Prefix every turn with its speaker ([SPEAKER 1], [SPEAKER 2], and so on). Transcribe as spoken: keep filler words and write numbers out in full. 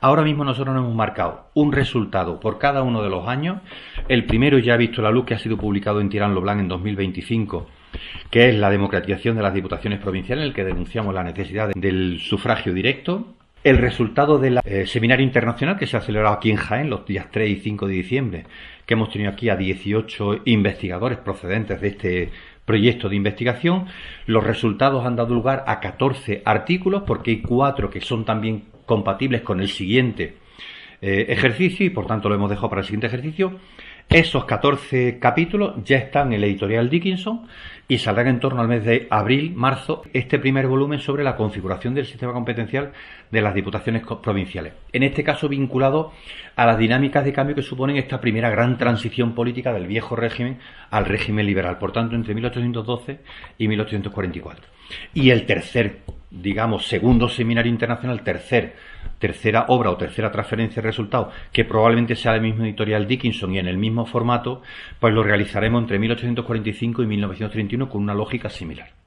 [SPEAKER 1] Ahora mismo nosotros nos hemos marcado un resultado por cada uno de los años. El primero ya ha visto la luz, que ha sido publicado en Tirán lo Blanc en dos mil veinticinco, que es la democratización de las diputaciones provinciales, en el que denunciamos la necesidad del sufragio directo. El resultado del eh, seminario internacional que se ha celebrado aquí en Jaén los días tres y cinco de diciembre, que hemos tenido aquí a dieciocho investigadores procedentes de este proyecto de investigación. Los resultados han dado lugar a catorce artículos, porque hay cuatro que son también compatibles con el siguiente eh, ejercicio y por tanto lo hemos dejado para el siguiente ejercicio. Esos catorce capítulos ya están en la editorial Dickinson y saldrán en torno al mes de abril, marzo, este primer volumen sobre la configuración del sistema competencial de las diputaciones provinciales. En este caso vinculado a las dinámicas de cambio que suponen esta primera gran transición política del viejo régimen al régimen liberal, por tanto entre mil ochocientos doce y mil ochocientos cuarenta y cuatro. Y el tercer, digamos, segundo seminario internacional, tercer, tercera obra o tercera transferencia de resultados, que probablemente sea del mismo editorial Dickinson y en el mismo formato, pues lo realizaremos entre mil ochocientos cuarenta y cinco y mil novecientos treinta y uno con una lógica similar.